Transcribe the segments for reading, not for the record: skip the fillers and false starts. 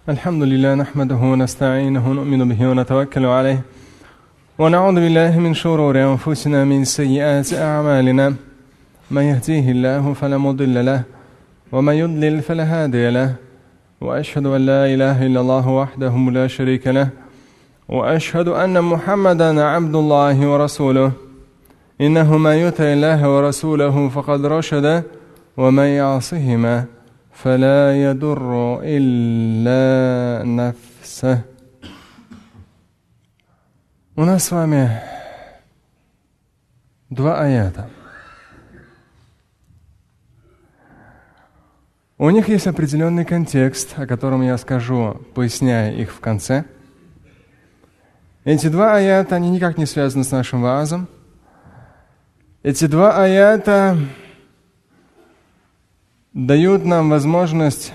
الحمد لله نحمده ونستعينه ونؤمن به ونتوكل عليه ونعوذ بالله من شرور أنفسنا من سيئات أعمالنا من يهديه الله فلا مضل له ومن يضلل فلا هادي له وأشهد أن لا إله إلا الله وحده لا شريك له وأشهد أن محمدا عبد الله ورسوله إنه من يطع الله ورسوله فقد رشد ومن يعصهما فلا يضر إلا نفسه. У нас с вами два аята. У них есть определенный контекст, о котором я скажу, поясняя их в конце. Эти два аята, они никак не связаны с нашим ваазом. Эти два аята дают нам возможность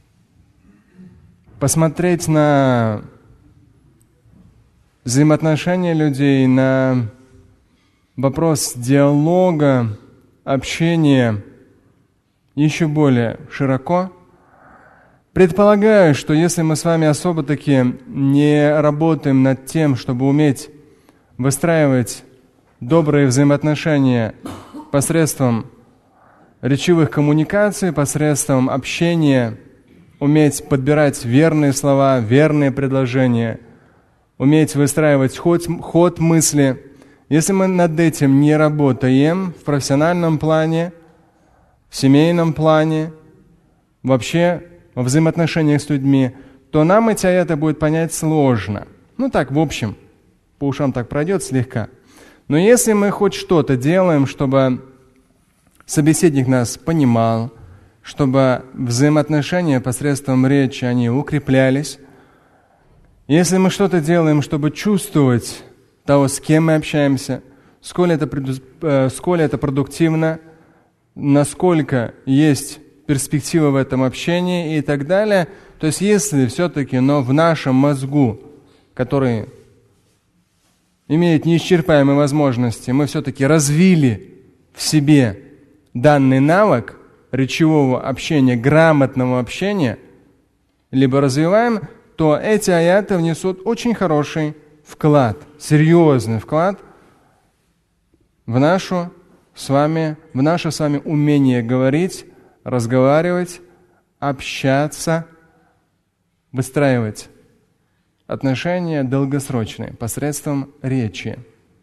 посмотреть на взаимоотношения людей, на вопрос диалога, общения еще более широко. Предполагаю, что если мы с вами особо-таки не работаем над тем, чтобы уметь выстраивать добрые взаимоотношения посредством речевых коммуникаций, посредством общения, уметь подбирать верные слова, верные предложения, уметь выстраивать ход мысли. Если мы над этим не работаем в профессиональном плане, в семейном плане, вообще во взаимоотношениях с людьми, то нам эти аяты будет понять сложно. Ну так, в общем, по ушам так пройдет слегка. Но если мы хоть что-то делаем, чтобы собеседник нас понимал, чтобы взаимоотношения посредством речи, они укреплялись. Если мы что-то делаем, чтобы чувствовать того, с кем мы общаемся, сколь это продуктивно, насколько есть перспектива в этом общении и так далее. То есть если все-таки, но в нашем мозгу, который имеет неисчерпаемые возможности, мы все-таки развили в себе данный навык речевого общения, грамотного общения, либо развиваем, то эти аяты внесут очень хороший вклад, серьезный вклад в наше с вами умение говорить, разговаривать, общаться, выстраивать отношения долгосрочные посредством речи.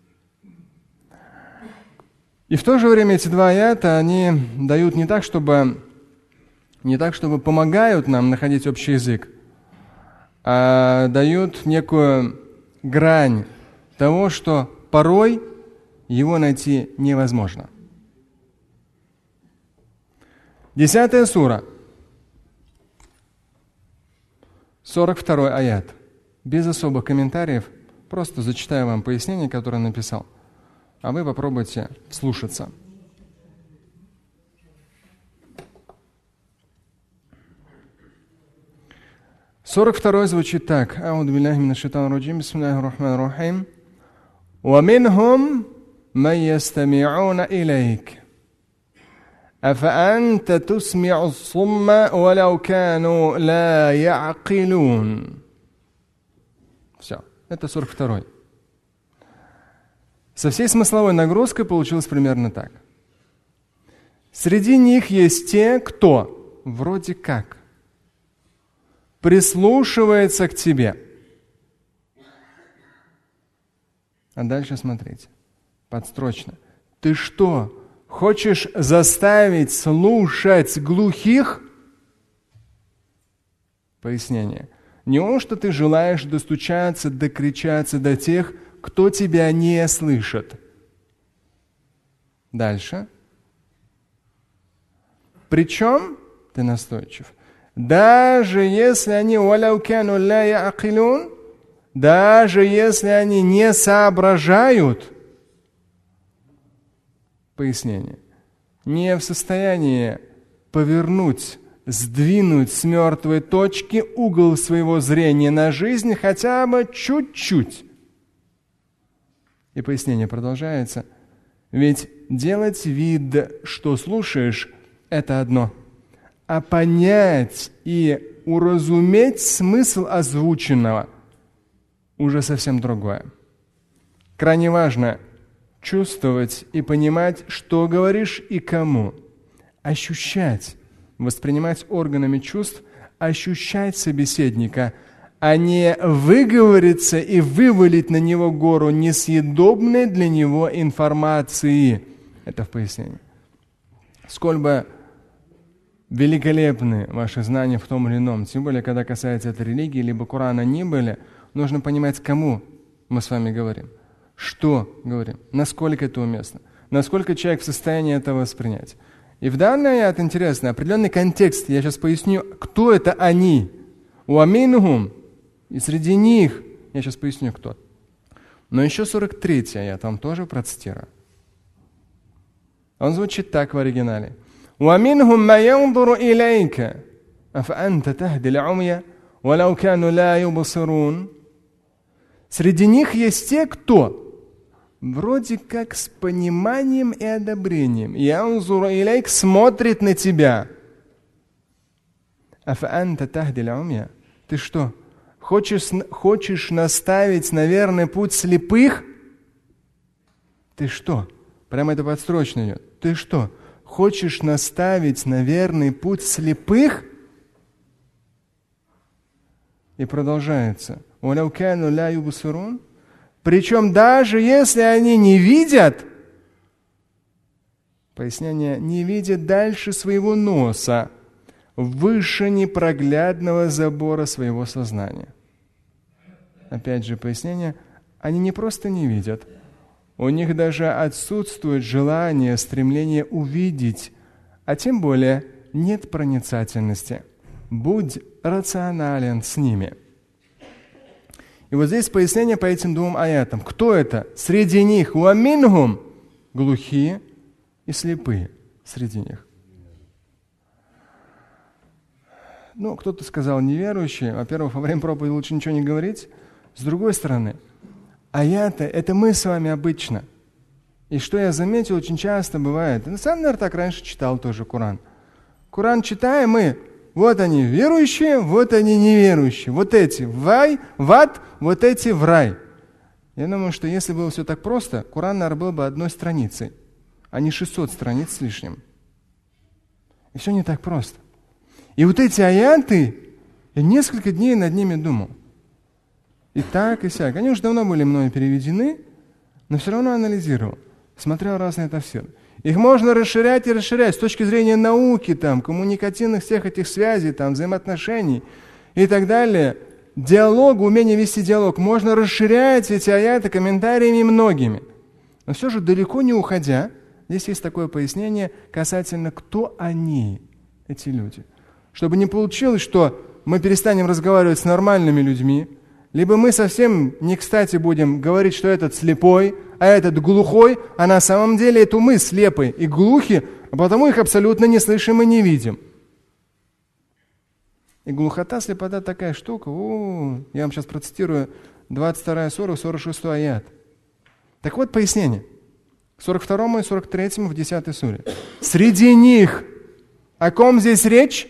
И в то же время эти два аята, они дают не так, чтобы помогают нам находить общий язык, а дают некую грань того, что порой его найти невозможно. 10 сура, 42 аят. Без особых комментариев, просто зачитаю вам пояснение, которое написал. А вы попробуйте вслушаться. Сорок второй звучит так. Ауду билляхи минаш шайтанир раджим. Бисмиллахир рахманир рахим. Ва минхум ман ястами'уна илейк. Афа анта тусми'у ссумма валау кану ла я'акилун. Все. Это 42-й. Со всей смысловой нагрузкой получилось примерно так. Среди них есть те, кто вроде как прислушивается к тебе. А дальше смотрите, подстрочно. Ты что, хочешь заставить слушать глухих? Пояснение. Неужто ты желаешь достучаться, докричаться до тех, кто тебя не слышит? Дальше. Причем, ты настойчив, даже если они даже если они не соображают, пояснение, не в состоянии повернуть, сдвинуть с мертвой точки угол своего зрения на жизнь хотя бы чуть-чуть. И пояснение продолжается. Ведь делать вид, что слушаешь, это одно. а понять и уразуметь смысл озвученного уже совсем другое. Крайне важно чувствовать и понимать, что говоришь и кому. Ощущать, воспринимать органами чувств, ощущать собеседника, а не выговориться и вывалить на него гору несъедобной для него информации. Это в пояснении. Сколь бы великолепны ваши знания в том или ином, тем более, когда касается этой религии, либо Корана ни были, нужно понимать, кому мы с вами говорим, что говорим, насколько это уместно, насколько человек в состоянии это воспринять. И в данный аят интересно, определенный контекст, я сейчас поясню, кто это они. «Уаминхум», и среди них, я сейчас поясню, кто. Но еще 43-й аят вам тоже процитирую. Он звучит так в оригинале. وَمِنْهُمْ مَا يَنْظُرُ إِلَيْكَ أَفَأَنْتَ تَهْدِي الْعُمْيَ وَلَوْ كَانُوا لَا يُبْصِرُونَ. Среди них есть те, кто вроде как с пониманием и одобрением يَنْظُرُ إِلَيْكَ смотрит на тебя. أَفَأَنْتَ تَهْدِي الْعُمْيَ. Ты что, хочешь наставить на верный путь слепых? Ты что? Прямо это подстрочно идет. Ты что? Хочешь наставить на верный путь слепых? И продолжается. Причем даже если они не видят, пояснение, не видят дальше своего носа, выше непроглядного забора своего сознания. Опять же пояснение, они не просто не видят, у них даже отсутствует желание, стремление увидеть, а тем более нет проницательности. Будь рационален с ними. И вот здесь пояснение по этим двум аятам. Кто это? Среди них уаминхум глухие и слепые среди них. Ну, кто-то сказал неверующие. Во-первых, во время проповеди лучше ничего не говорить. С другой стороны, аяты — это мы с вами обычно. И что я заметил, очень часто бывает. И сам, наверное, так раньше читал тоже Коран. Коран читаем мы. Вот они верующие, вот они неверующие. Вот эти в ад, вот эти в рай. Я думаю, что если было все так просто, Коран, наверное, был бы одной страницей, а не 600 страниц с лишним. И все не так просто. И вот эти аяты, я несколько дней над ними думал. И так, и сяк. Они уже давно были мною переведены, но все равно анализировал, смотрел разные тафсиры. Их можно расширять и расширять с точки зрения науки, там, коммуникативных всех этих связей, там, взаимоотношений и так далее. Диалог, умение вести диалог. Можно расширять эти аяты комментариями многими. Но все же, далеко не уходя, здесь есть такое пояснение касательно, кто они, эти люди. Чтобы не получилось, что мы перестанем разговаривать с нормальными людьми, либо мы совсем не кстати будем говорить, что этот слепой, а этот глухой, а на самом деле это мы слепые и глухи, а потому их абсолютно не слышим и не видим. И глухота, слепота такая штука. Я вам сейчас процитирую 22 сура, 46 аят. Так вот пояснение. 42 и 43 в 10 суре. Среди них, о ком здесь речь?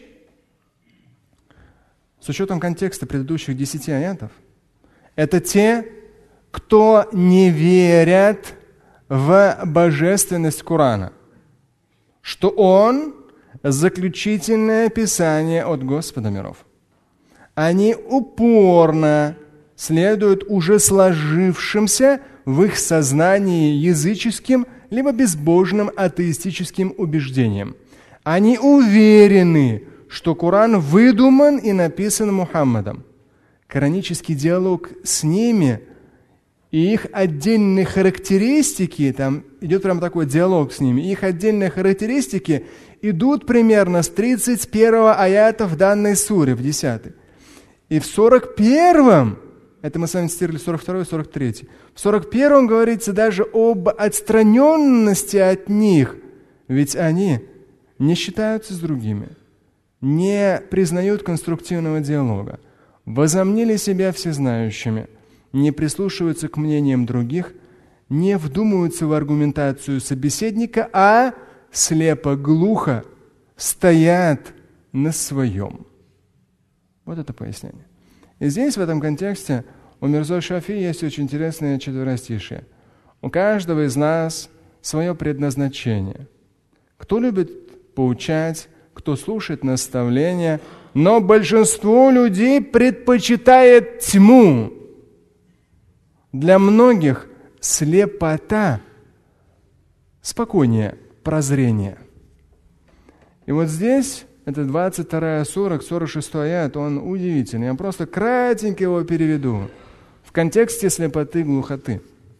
С учетом контекста предыдущих 10 аятов, это те, кто не верят в божественность Корана, что он заключительное писание от Господа миров. Они упорно следуют уже сложившимся в их сознании языческим либо безбожным атеистическим убеждениям. Они уверены, что Коран выдуман и написан Мухаммадом. Коранический диалог с ними и их отдельные характеристики, там идет прям такой диалог с ними, их отдельные характеристики идут примерно с 31 аята в данной суре, в 10. И в 41-м, это мы с вами цитировали 42 и 43, в 41-м говорится даже об отстраненности от них, ведь они не считаются с другими, не признают конструктивного диалога, возомнили себя всезнающими, не прислушиваются к мнениям других, не вдумываются в аргументацию собеседника, а слепо-глухо стоят на своем. Вот это пояснение. И здесь, в этом контексте, у Мирза Шафи есть очень интересное четверостишие. У каждого из нас свое предназначение. Кто любит поучать, кто слушает наставления, но большинство людей предпочитает тьму. Для многих слепота спокойнее прозрения. И вот здесь, это 22 сура, 46 аят, он удивительный. Я просто кратенько его переведу в контексте слепоты, глухоты.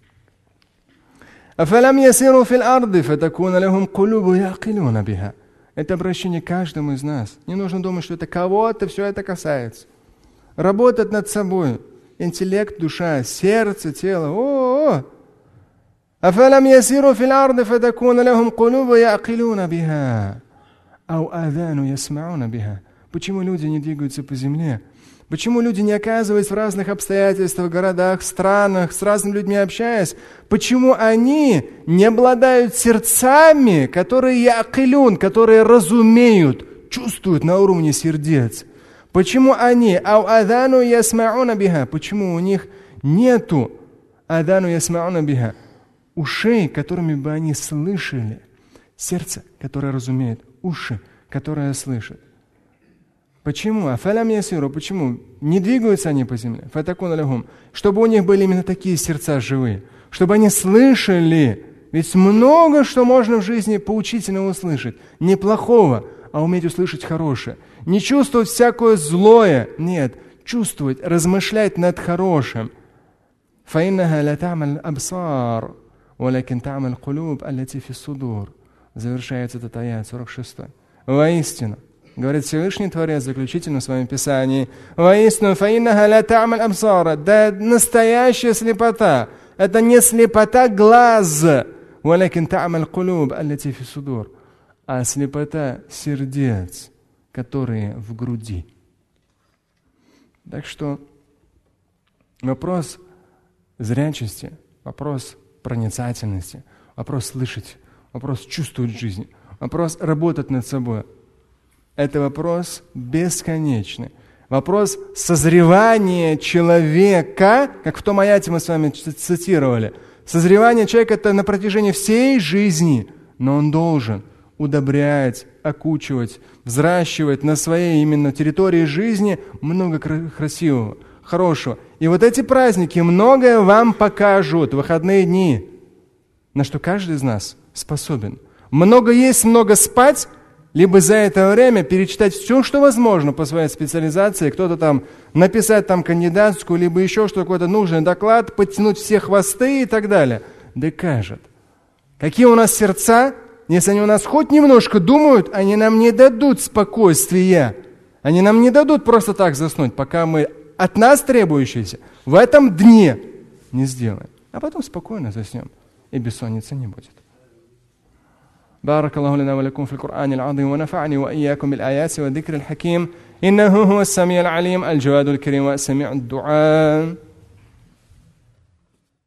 «Афалам ясиру фил арды, фатакуна лахум кулубу яқилуна биха». Это обращение к каждому из нас. Не нужно думать, что это кого-то все это касается. Работать над собой. Интеллект, душа, сердце, тело. «Афалам ясиру фил арды, фатакуна лахум кулубу яқилуна биха». «Ау адану ясмауна биха». Почему люди не двигаются по земле? Почему люди не оказываются в разных обстоятельствах, городах, странах, с разными людьми общаясь? Почему они не обладают сердцами, которые яакилюн, которые разумеют, чувствуют на уровне сердец? Почему они ау адану ясмауна биха? Почему у них нету адану ясмауна биха? Ушей, которыми бы они слышали. Сердце, которое разумеет. Уши, которые слышат. Почему? Афалям ясиру. Почему? Не двигаются они по земле. Фатакуна лахум. Чтобы у них были именно такие сердца живые. Чтобы они слышали. Ведь много что можно в жизни поучительно услышать. Не плохого, а уметь услышать хорошее. Не чувствовать всякое злое. Нет. Чувствовать, размышлять над хорошим. فَإِنَّهَا لَا تَعْمَلْ الْأَبْصَارُ وَلَكِنْ تَعْمَلْ الْقُلُوبُ الَّتِي فِي الصُّدُورِ. Завершается этот аят 46. Воистину, говорит Всевышний Творец в заключительном своем Писании, воистину, فَإِنَّهَا لَا تَعْمَلْ الْأَبْصَارُ. Да настоящая слепота. Это не слепота глаз. وَلَكِنْ تَعْمَلْ الْقُلُوبُ الَّتِي فِي الصُّدُورِ. А слепота сердец, которые в груди. Так что вопрос зрячести, вопрос проницательности, вопрос слышать, вопрос чувствовать жизнь, вопрос работать над собой. Это вопрос бесконечный. Вопрос созревания человека, как в том аяте мы с вами цитировали. Созревание человека – это на протяжении всей жизни, но он должен удобрять, окучивать, взращивать на своей именно территории жизни много красивого, хорошего. И вот эти праздники многое вам покажут, выходные дни, на что каждый из нас способен. Много есть, много спать, либо за это время перечитать все, что возможно по своей специализации, кто-то там написать там кандидатскую, либо еще что-то, какой-то нужный доклад, подтянуть все хвосты и так далее. Докажет. Какие у нас сердца, если они у нас хоть немножко думают, они нам не дадут спокойствия. Они нам не дадут просто так заснуть, пока мы от нас требующиеся в этом дне не сделаем. А потом спокойно заснем, и бессонницы не будет. بارك الله لنا ولكم في القرآن العظيم ونفعني وإياكم بالآيات والذكر الحكيم إنه هو السميع العليم الجواد الكريم وسميع الدعاء